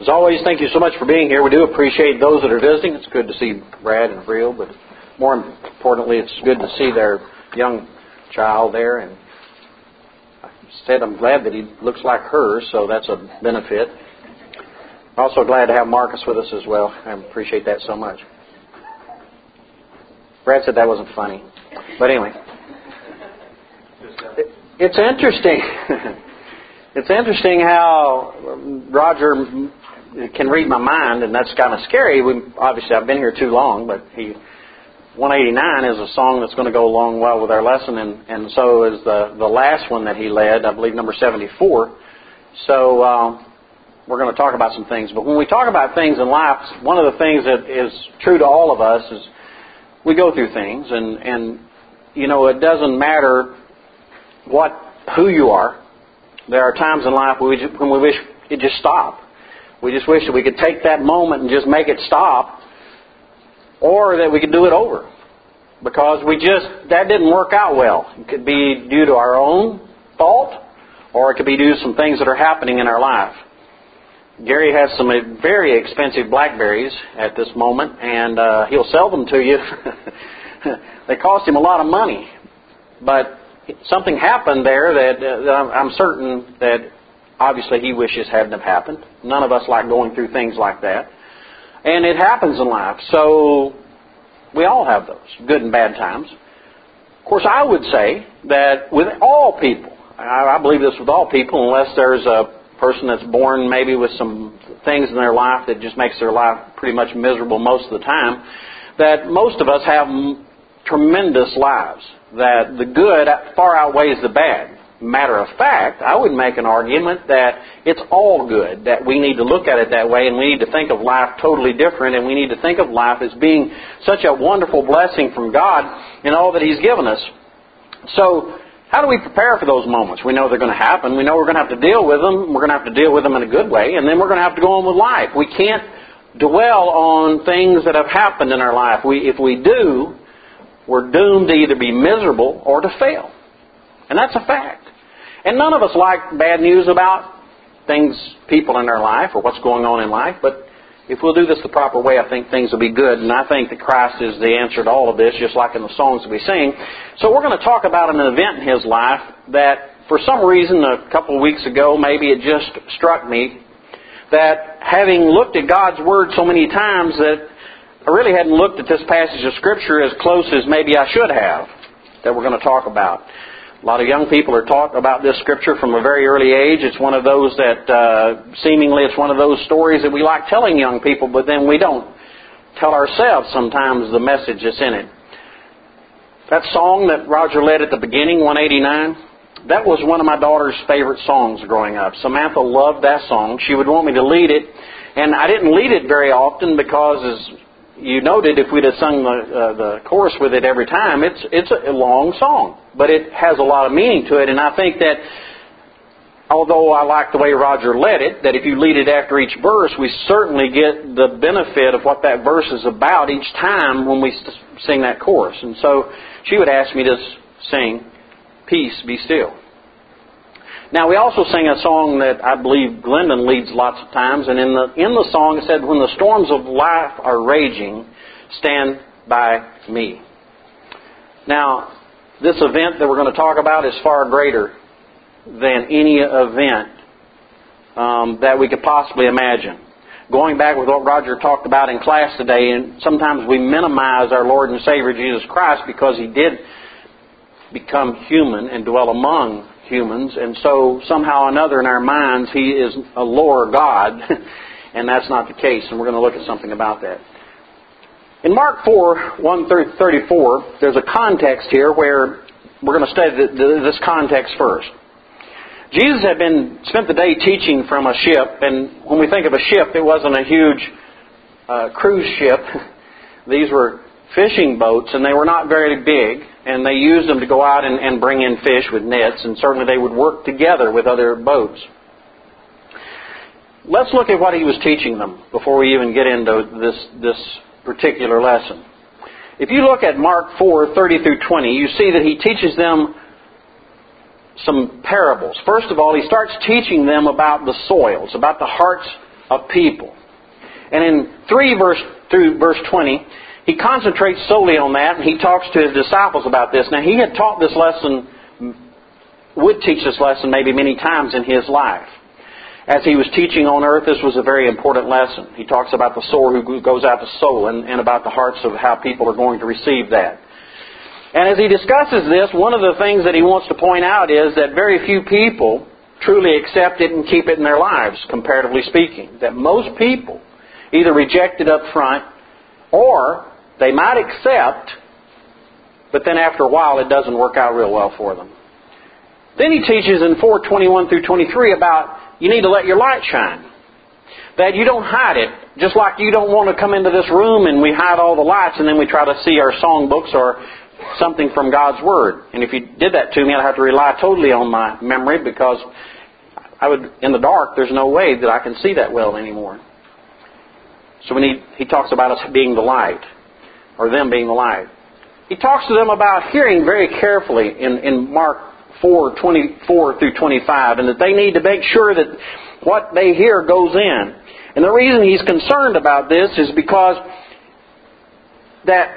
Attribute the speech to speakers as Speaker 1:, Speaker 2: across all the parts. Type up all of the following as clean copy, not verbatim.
Speaker 1: As always, thank you so much for being here. We do appreciate those that are visiting. It's good to see Brad and Brill, but more importantly, it's good to see their young child there. And instead, I'm glad that he looks like her, so that's a benefit. I'm also glad to have Marcus with us as well. I appreciate that so much. Brad said that wasn't funny. But anyway, it's interesting. It's interesting how Roger can read my mind, and that's kind of scary. Obviously, I've been here too long, but 189 is a song that's going to go along well with our lesson, and so is the last one that he led, I believe number 74. So we're going to talk about some things. But when we talk about things in life, one of the things that is true to all of us is we go through things, and you know, it doesn't matter who you are. There are times in life when we wish it just stopped. We just wish that we could take that moment and just make it stop, or that we could do it over, because that didn't work out well. It could be due to our own fault, or it could be due to some things that are happening in our life. Gary has some very expensive blackberries at this moment, and he'll sell them to you. They cost him a lot of money, but something happened there that I'm certain that obviously he wishes hadn't have happened. None of us like going through things like that, and it happens in life. So we all have those good and bad times. Of course, I would say that with all people, I believe this with all people, unless there's a person that's born maybe with some things in their life that just makes their life pretty much miserable most of the time, that most of us have tremendous lives, that the good far outweighs the bad. Matter of fact, I would make an argument that it's all good, that we need to look at it that way, and we need to think of life totally different, and we need to think of life as being such a wonderful blessing from God in all that He's given us. So, how do we prepare for those moments? We know they're going to happen. We know we're going to have to deal with them. We're going to have to deal with them in a good way. And then we're going to have to go on with life. We can't dwell on things that have happened in our life. If we do, we're doomed to either be miserable or to fail. And that's a fact. And none of us like bad news about people in our life or what's going on in life. But if we'll do this the proper way, I think things will be good. And I think that Christ is the answer to all of this, just like in the songs that we sing. So we're going to talk about an event in his life that, for some reason, a couple of weeks ago, maybe it just struck me that having looked at God's Word so many times that I really hadn't looked at this passage of Scripture as close as maybe I should have, that we're going to talk about. A lot of young people are taught about this Scripture from a very early age. It's one of those that, seemingly it's one of those stories that we like telling young people, but then we don't tell ourselves sometimes the message that's in it. That song that Roger led at the beginning, 189, that was one of my daughter's favorite songs growing up. Samantha loved that song. She would want me to lead it, and I didn't lead it very often because, as you noted, if we'd have sung the chorus with it every time, it's a long song. But it has a lot of meaning to it, and I think that although I like the way Roger led it, that if you lead it after each verse, we certainly get the benefit of what that verse is about each time when we sing that chorus. And so she would ask me to sing, "Peace, be still." Now, we also sing a song that I believe Glendon leads lots of times, and in the song it said, "When the storms of life are raging, stand by me." Now, this event that we're going to talk about is far greater than any event that we could possibly imagine. Going back with what Roger talked about in class today, and sometimes we minimize our Lord and Savior Jesus Christ because He did become human and dwell among humans, and so somehow or another in our minds He is a lower God, and that's not the case, and we're going to look at something about that. In Mark 4, 1 through 34, there's a context here where we're going to study this context first. Jesus had spent the day teaching from a ship, and when we think of a ship, it wasn't a huge cruise ship. These were fishing boats, and they were not very big, and they used them to go out and bring in fish with nets, and certainly they would work together with other boats. Let's look at what He was teaching them before we even get into this particular lesson. If you look at Mark 4, 30 through 20, you see that He teaches them some parables. First of all, He starts teaching them about the soils, about the hearts of people. And in 3 through verse 20, he concentrates solely on that, and he talks to his disciples about this. Now, he had taught this lesson, would teach this lesson maybe many times in his life. As he was teaching on earth, this was a very important lesson. He talks about the sower who goes out to sow, and about the hearts of how people are going to receive that. And as he discusses this, one of the things that he wants to point out is that very few people truly accept it and keep it in their lives, comparatively speaking. That most people either reject it up front, or they might accept, but then after a while it doesn't work out real well for them. Then he teaches in 4:21 through 23 about you need to let your light shine. That you don't hide it. Just like you don't want to come into this room and we hide all the lights and then we try to see our songbooks or something from God's Word. And if you did that to me, I'd have to rely totally on my memory, because I would, in the dark, there's no way that I can see that well anymore. So he talks about us being the light, or them being the light. He talks to them about hearing very carefully in Mark 4:24 through 25, and that they need to make sure that what they hear goes in. And the reason he's concerned about this is because that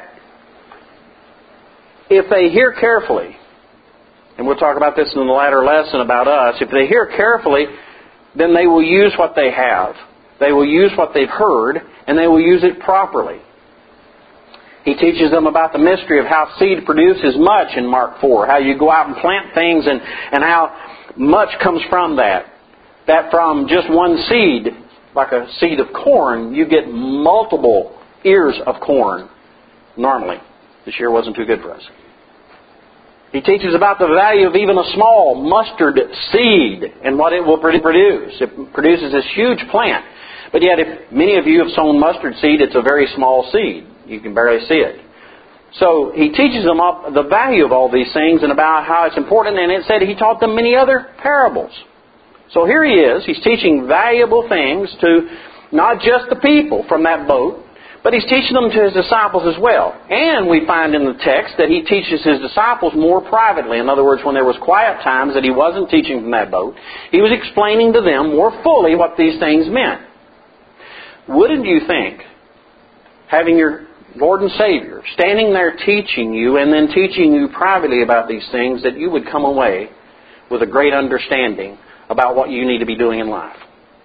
Speaker 1: if they hear carefully, and we'll talk about this in the latter lesson about us, if they hear carefully, then they will use what they have. They will use what they've heard, and they will use it properly. He teaches them about the mystery of how seed produces much in Mark 4. How you go out and plant things and how much comes from that. That from just one seed, like a seed of corn, you get multiple ears of corn normally. This year wasn't too good for us. He teaches about the value of even a small mustard seed and what it will produce. It produces this huge plant. But yet, if many of you have sown mustard seed, it's a very small seed. You can barely see it. So he teaches them the value of all these things and about how it's important. And it said he taught them many other parables. So here he is. He's teaching valuable things to not just the people from that boat, but he's teaching them to his disciples as well. And we find in the text that he teaches his disciples more privately. In other words, when there was quiet times that he wasn't teaching from that boat, he was explaining to them more fully what these things meant. Wouldn't you think, having your Lord and Savior standing there teaching you and then teaching you privately about these things, that you would come away with a great understanding about what you need to be doing in life?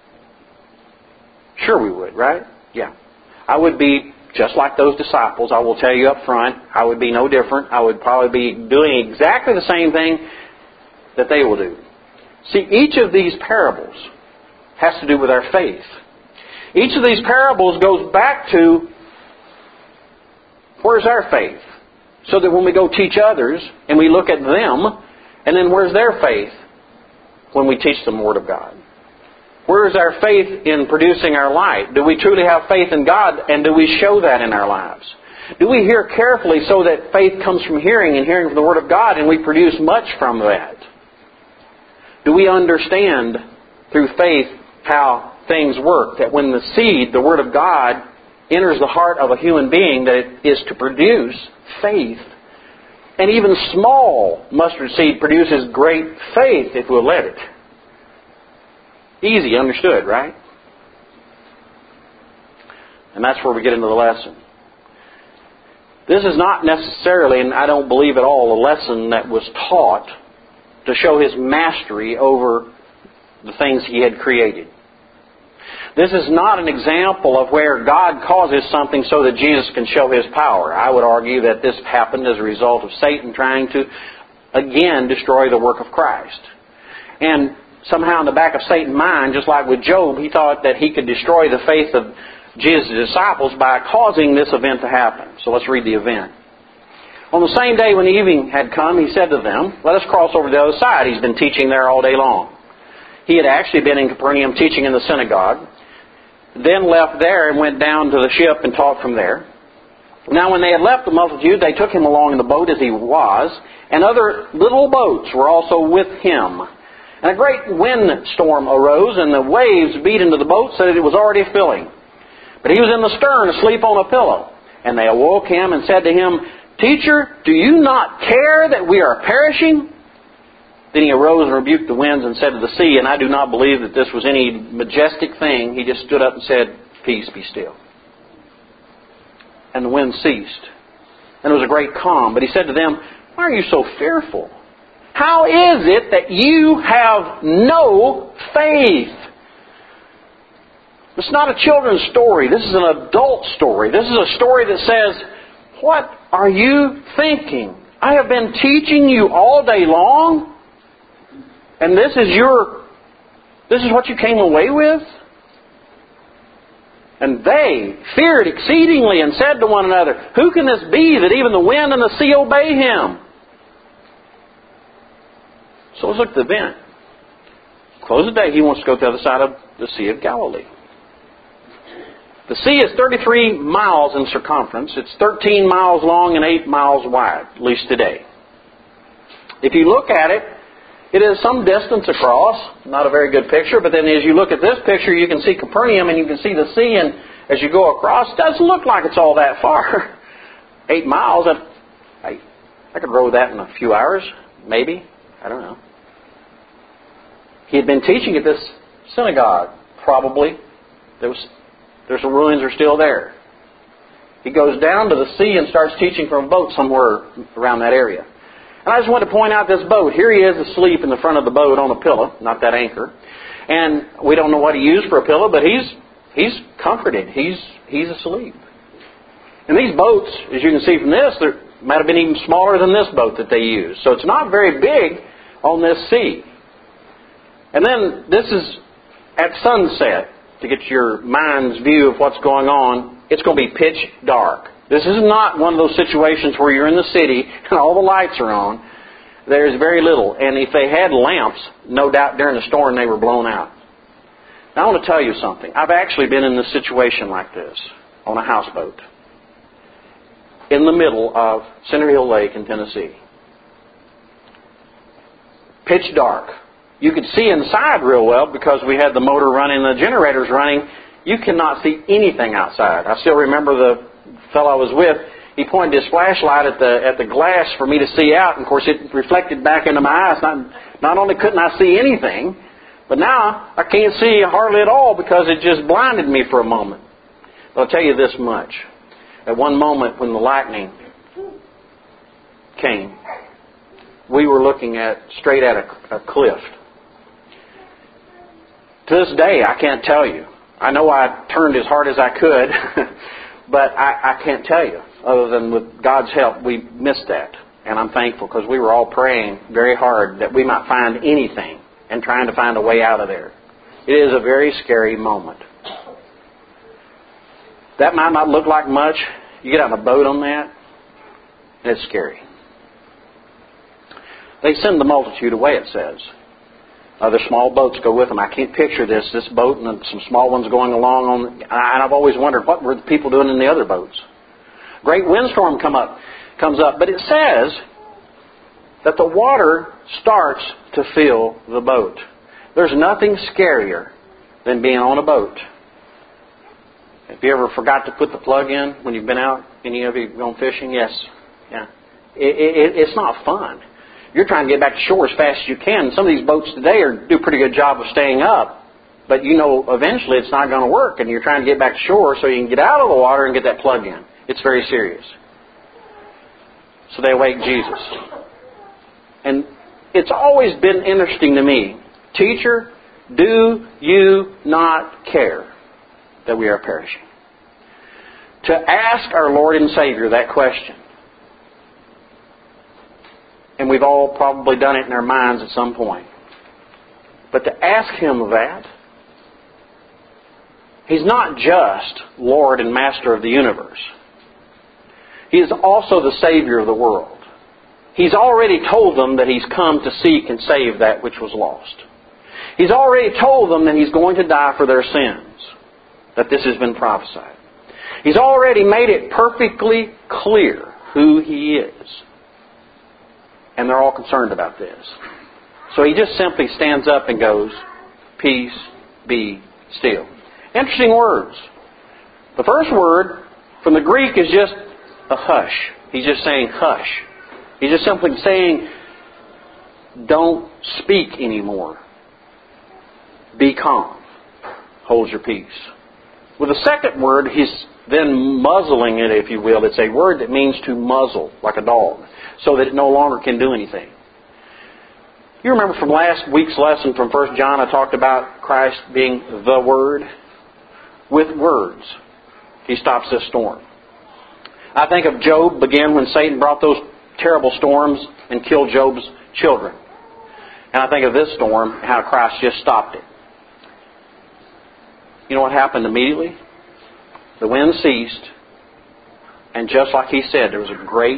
Speaker 1: Sure we would, right? Yeah. I would be just like those disciples. I will tell you up front, I would be no different. I would probably be doing exactly the same thing that they will do. See, each of these parables has to do with our faith. Each of these parables goes back to, where's our faith? So that when we go teach others and we look at them, and then where's their faith when we teach them the Word of God? Where is our faith in producing our light? Do we truly have faith in God, and do we show that in our lives? Do we hear carefully so that faith comes from hearing, and hearing from the Word of God, and we produce much from that? Do we understand through faith how things work? That when the seed, the Word of God, enters the heart of a human being, that it is to produce faith. And even small mustard seed produces great faith if we'll let it. Easy, understood, right? And that's where we get into the lesson. This is not necessarily, and I don't believe at all, a lesson that was taught to show his mastery over the things he had created. This is not an example of where God causes something so that Jesus can show His power. I would argue that this happened as a result of Satan trying to, again, destroy the work of Christ. And somehow in the back of Satan's mind, just like with Job, he thought that he could destroy the faith of Jesus' disciples by causing this event to happen. So let's read the event. On the same day when evening had come, he said to them, "Let us cross over to the other side." He's been teaching there all day long. He had actually been in Capernaum teaching in the synagogue, then left there and went down to the ship and taught from there. Now when they had left the multitude, they took him along in the boat as he was, and other little boats were also with him. And a great windstorm arose, and the waves beat into the boat so that it was already filling. But he was in the stern, asleep on a pillow. And they awoke him and said to him, "Teacher, do you not care that we are perishing?" Then he arose and rebuked the winds and said to the sea, and I do not believe that this was any majestic thing. He just stood up and said, peace, be still. And the wind ceased. And there was a great calm. But he said to them, why are you so fearful? How is it that you have no faith? It's not a children's story. This is an adult story. This is a story that says, what are you thinking? I have been teaching you all day long, and this is what you came away with? And they feared exceedingly and said to one another, who can this be that even the wind and the sea obey him? So let's look at the event. Close the day, he wants to go to the other side of the Sea of Galilee. The sea is 33 miles in circumference. It's 13 miles long and 8 miles wide, at least today. If you look at it, it is some distance across. Not a very good picture, but then as you look at this picture, you can see Capernaum and you can see the sea, and as you go across, it doesn't look like it's all that far. 8 miles, I could row that in a few hours, maybe. I don't know. He had been teaching at this synagogue, probably. There's some ruins are still there. He goes down to the sea and starts teaching from a boat somewhere around that area. And I just want to point out this boat. Here he is asleep in the front of the boat on a pillow, not that anchor. And we don't know what he used for a pillow, but he's comforted. He's asleep. And these boats, as you can see from this, they might have been even smaller than this boat that they used. So it's not very big on this sea. And then this is at sunset. To get your mind's view of what's going on, it's going to be pitch dark. This is not one of those situations where you're in the city and all the lights are on. There's very little. And if they had lamps, no doubt during the storm they were blown out. Now I want to tell you something. I've actually been in a situation like this on a houseboat in the middle of Center Hill Lake in Tennessee. Pitch dark. You could see inside real well because we had the motor running, the generators running. You cannot see anything outside. I still remember the fellow I was with. He pointed his flashlight at the glass for me to see out. And of course, it reflected back into my eyes. Not only couldn't I see anything, but now I can't see hardly at all because it just blinded me for a moment. But I'll tell you this much. At one moment when the lightning came, we were looking straight at a cliff. To this day, I can't tell you. I know I turned as hard as I could, but I can't tell you. Other than with God's help, we missed that. And I'm thankful because we were all praying very hard that we might find anything and trying to find a way out of there. It is a very scary moment. That might not look like much. You get out on a boat on that, and it's scary. They send the multitude away, it says. Other small boats go with them. I can't picture this boat and some small ones going along. And I've always wondered, what were the people doing in the other boats? Great windstorm comes up. But it says that the water starts to fill the boat. There's nothing scarier than being on a boat. Have you ever forgot to put the plug in when you've been out? Any of you gone fishing? Yes. Yeah. It's not fun. You're trying to get back to shore as fast as you can. Some of these boats today do a pretty good job of staying up. But you know eventually it's not going to work. And you're trying to get back to shore so you can get out of the water and get that plug in. It's very serious. So they awake Jesus. And it's always been interesting to me. Teacher, do you not care that we are perishing? To ask our Lord and Savior that question. And we've all probably done it in our minds at some point. But to ask Him that, He's not just Lord and Master of the universe. He is also the Savior of the world. He's already told them that He's come to seek and save that which was lost. He's already told them that He's going to die for their sins, that this has been prophesied. He's already made it perfectly clear who He is. And they're all concerned about this. So He just simply stands up and goes, peace, be still. Interesting words. The first word from the Greek is just a hush. He's just saying hush. He's just simply saying, don't speak anymore. Be calm. Hold your peace. With the second word, he's then muzzling it, if you will. It's a word that means to muzzle, like a dog, so that it no longer can do anything. You remember from last week's lesson from 1 John, I talked about Christ being the Word. With words, He stops this storm. I think of Job again when Satan brought those terrible storms and killed Job's children. And I think of this storm, how Christ just stopped it. You know what happened immediately? The wind ceased, and just like He said, there was a great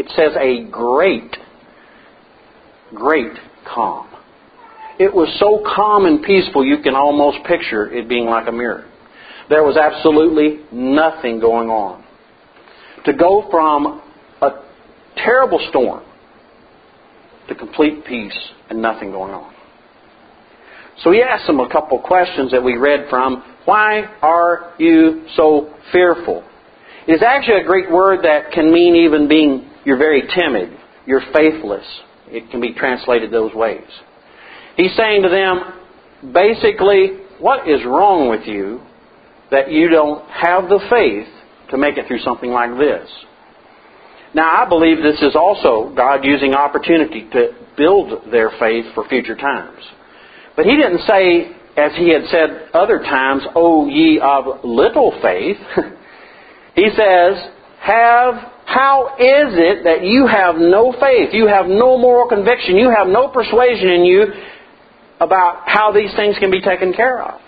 Speaker 1: calm. It was so calm and peaceful you can almost picture it being like a mirror. There was absolutely nothing going on. To go from a terrible storm to complete peace and nothing going on. So he asked them a couple of questions that we read from. Why are you so fearful? It is actually a Greek word that can mean even being, you're very timid, you're faithless. It can be translated those ways. He's saying to them, basically, what is wrong with you that you don't have the faith to make it through something like this? Now, I believe this is also God using opportunity to build their faith for future times. But He didn't say, as He had said other times, O ye of little faith. He says, how is it that you have no faith? You have no moral conviction. You have no persuasion in you about how these things can be taken care of.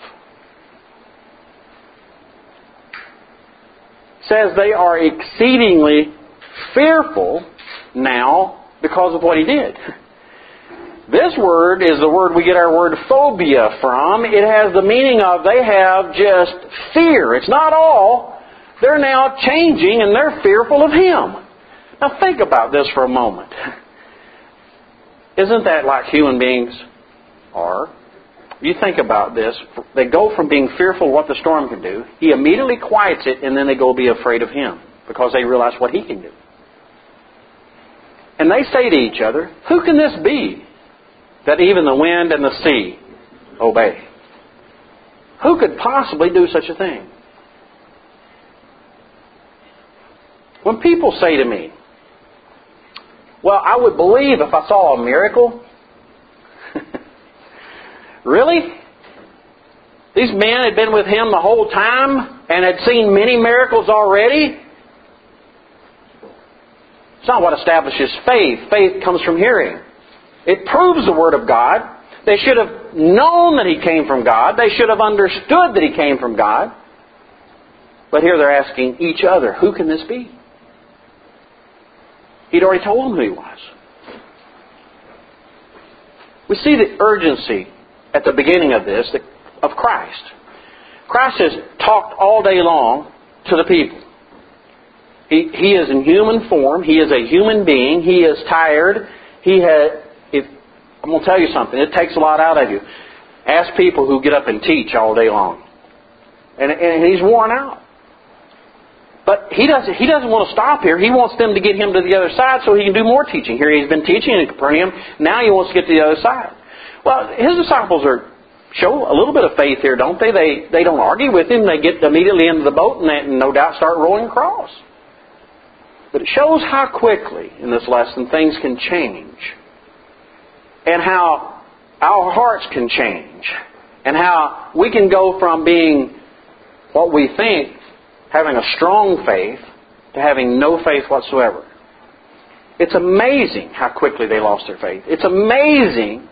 Speaker 1: It says they are exceedingly fearful now because of what He did. This word is the word we get our word phobia from. It has the meaning of they have just fear. It's not all. They're now changing and they're fearful of Him. Now think about this for a moment. Isn't that like human beings are? You think about this. They go from being fearful of what the storm can do. He immediately quiets it and then they go be afraid of Him because they realize what He can do. And they say to each other, who can this be that even the wind and the sea obey? Who could possibly do such a thing? When people say to me, well, I would believe if I saw a miracle. Really? These men had been with Him the whole time and had seen many miracles already? It's not what establishes faith. Faith comes from hearing. It proves the Word of God. They should have known that He came from God. They should have understood that He came from God. But here they're asking each other, who can this be? He'd already told them who He was. We see the urgency at the beginning of this of Christ. Christ has talked all day long to the people. He is in human form. He is a human being. He is tired. I'm going to tell you something. It takes a lot out of you. Ask people who get up and teach all day long. And He's worn out. But He doesn't want to stop here. He wants them to get Him to the other side so He can do more teaching. Here He's been teaching in Capernaum. Now He wants to get to the other side. Well, His disciples show a little bit of faith here, don't they? They don't argue with Him. They get immediately into the boat and no doubt start rowing across. But it shows how quickly in this lesson things can change. And how our hearts can change. And how we can go from being what we think, having a strong faith, to having no faith whatsoever. It's amazing how quickly they lost their faith. It's amazing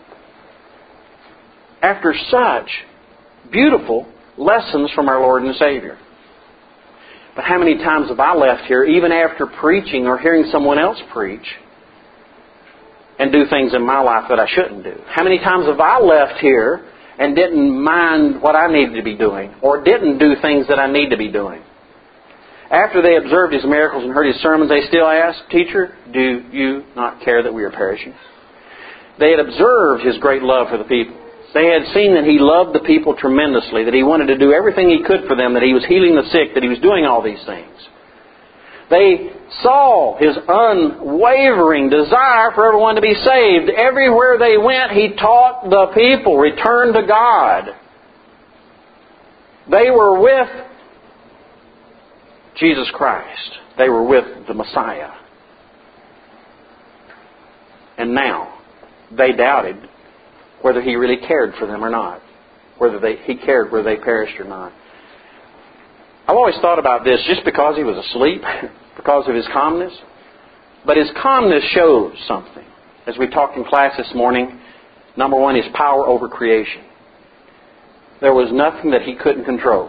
Speaker 1: after such beautiful lessons from our Lord and Savior. But how many times have I left here, even after preaching or hearing someone else preach, and do things in my life that I shouldn't do? How many times have I left here and didn't mind what I needed to be doing, or didn't do things that I need to be doing? After they observed His miracles and heard His sermons, they still asked, Teacher, do you not care that we are perishing? They had observed His great love for the people. They had seen that He loved the people tremendously, that He wanted to do everything He could for them, that He was healing the sick, that He was doing all these things. They saw His unwavering desire for everyone to be saved. Everywhere they went, He taught the people, return to God. They were with Jesus Christ. They were with the Messiah. And now, they doubted whether He really cared for them or not. Whether He cared whether they perished or not. I've always thought about this just because He was asleep, because of His calmness. But His calmness shows something. As we talked in class this morning, number one, His power over creation. There was nothing that He couldn't control.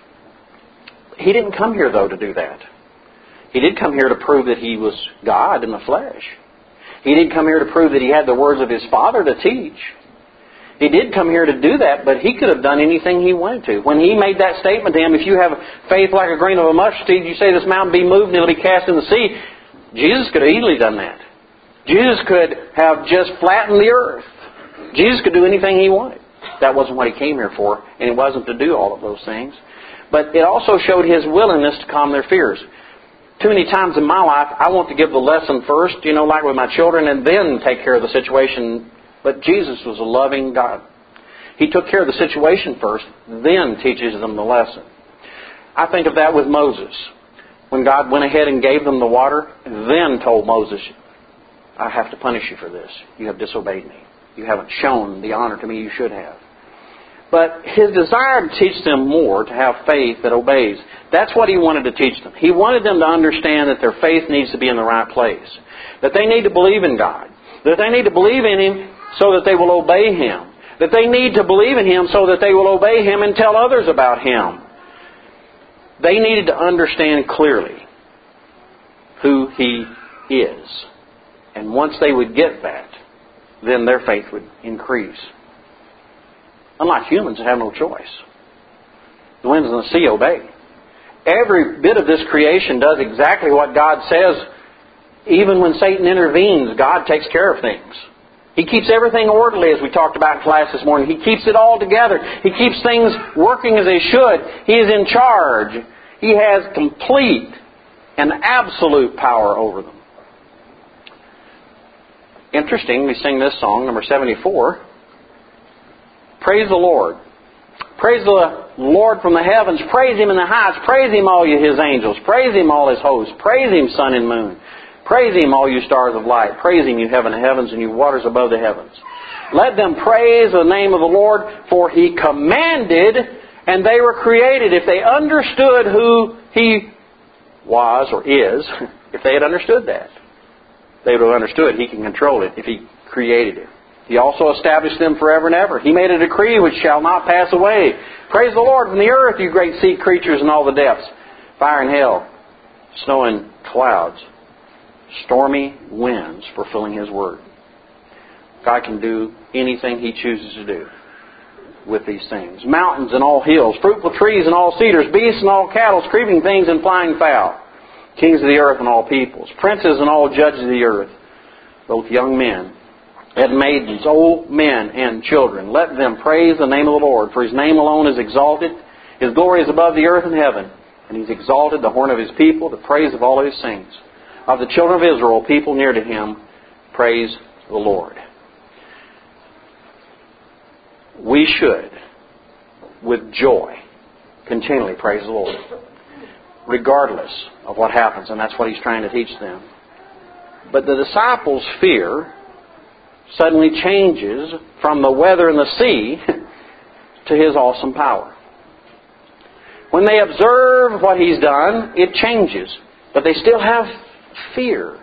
Speaker 1: He didn't come here, though, to do that. He did come here to prove that He was God in the flesh. He did come here to prove that He had the words of His Father to teach. He did come here to do that, but He could have done anything He wanted to. When He made that statement to him, if you have faith like a grain of a mustard seed, you say this mountain be moved and it'll be cast in the sea. Jesus could have easily done that. Jesus could have just flattened the earth. Jesus could do anything He wanted. That wasn't what He came here for, and it wasn't to do all of those things. But it also showed His willingness to calm their fears. Too many times in my life, I want to give the lesson first, like with my children, and then take care of the situation. But Jesus was a loving God. He took care of the situation first, then teaches them the lesson. I think of that with Moses. When God went ahead and gave them the water, then told Moses, I have to punish you for this. You have disobeyed me. You haven't shown the honor to me you should have. But His desire to teach them more, to have faith that obeys, that's what He wanted to teach them. He wanted them to understand that their faith needs to be in the right place. That they need to believe in God. That they need to believe in Him so that they will obey Him. That they need to believe in Him so that they will obey Him and tell others about Him. They needed to understand clearly who He is. And once they would get that, then their faith would increase. Unlike humans that have no choice. The winds and the sea obey. Every bit of this creation does exactly what God says. Even when Satan intervenes, God takes care of things. He keeps everything orderly, as we talked about in class this morning. He keeps it all together. He keeps things working as they should. He is in charge. He has complete and absolute power over them. Interesting, we sing this song, number 74. Praise the Lord. Praise the Lord from the heavens. Praise Him in the heights. Praise Him, all you His angels. Praise Him, all His hosts. Praise Him, sun and moon. Praise Him, all you stars of light. Praise Him, you heaven of heavens and you waters above the heavens. Let them praise the name of the Lord, for He commanded and they were created. If they understood who He was or is, if they had understood that, they would have understood He can control it if He created it. He also established them forever and ever. He made a decree which shall not pass away. Praise the Lord from the earth, you great sea creatures in all the depths. Fire and hail, snow and clouds, stormy winds fulfilling His word. God can do anything He chooses to do with these things. Mountains and all hills, fruitful trees and all cedars, beasts and all cattle, creeping things and flying fowl, kings of the earth and all peoples, princes and all judges of the earth, both young men and maidens, old men and children. Let them praise the name of the Lord, for His name alone is exalted. His glory is above the earth and heaven, and He's exalted the horn of His people, the praise of all His saints. Of the children of Israel, people near to Him, praise the Lord. We should, with joy, continually praise the Lord, regardless of what happens, and that's what He's trying to teach them. But the disciples' fear suddenly changes from the weather and the sea to His awesome power. When they observe what He's done, it changes. But they still have fear.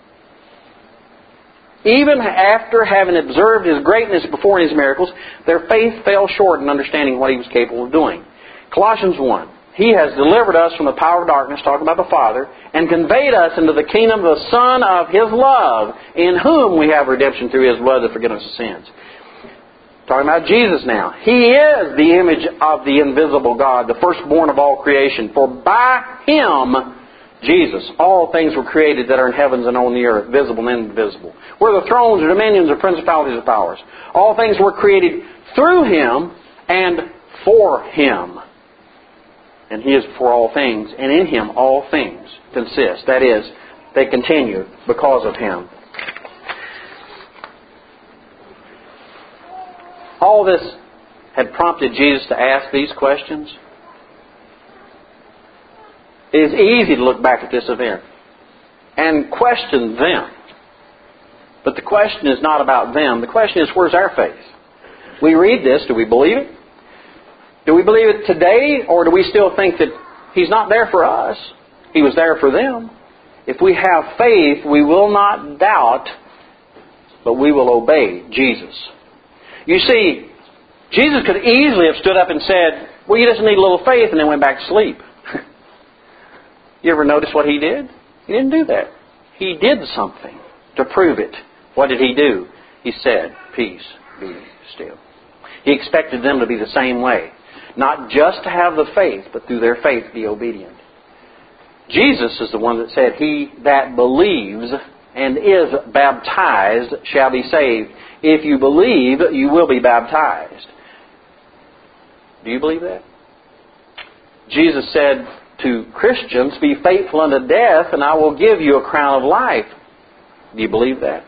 Speaker 1: Even after having observed His greatness before His miracles, their faith fell short in understanding what He was capable of doing. Colossians 1. He has delivered us from the power of darkness, talking about the Father, and conveyed us into the kingdom of the Son of His love, in whom we have redemption through His blood, the forgiveness of sins. Talking about Jesus now. He is the image of the invisible God, the firstborn of all creation. For by Him, Jesus, all things were created that are in heavens and on the earth, visible and invisible. Where the thrones or dominions or principalities or powers. All things were created through Him and for Him. And He is before all things, and in Him all things consist. That is, they continue because of Him. All this had prompted Jesus to ask these questions. It is easy to look back at this event and question them. But the question is not about them. The question is, where's our faith? We read this, do we believe it? Do we believe it today, or do we still think that He's not there for us? He was there for them. If we have faith, we will not doubt, but we will obey Jesus. You see, Jesus could easily have stood up and said, well, you just need a little faith, and then went back to sleep. You ever notice what He did? He didn't do that. He did something to prove it. What did He do? He said, peace, be still. He expected them to be the same way. Not just to have the faith, but through their faith be obedient. Jesus is the one that said, he that believes and is baptized shall be saved. If you believe, you will be baptized. Do you believe that? Jesus said to Christians, be faithful unto death, and I will give you a crown of life. Do you believe that?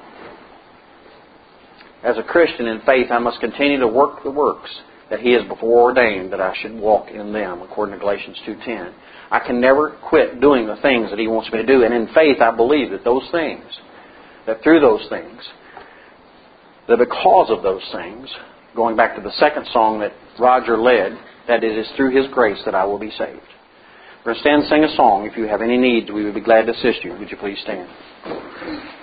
Speaker 1: As a Christian in faith, I must continue to work the works that He has before ordained that I should walk in them, according to Galatians 2:10. I can never quit doing the things that He wants me to do. And in faith, I believe that those things, that through those things, that because of those things, going back to the second song that Roger led, that it is through His grace that I will be saved. We're going to stand and sing a song. If you have any needs, we would be glad to assist you. Would you please stand?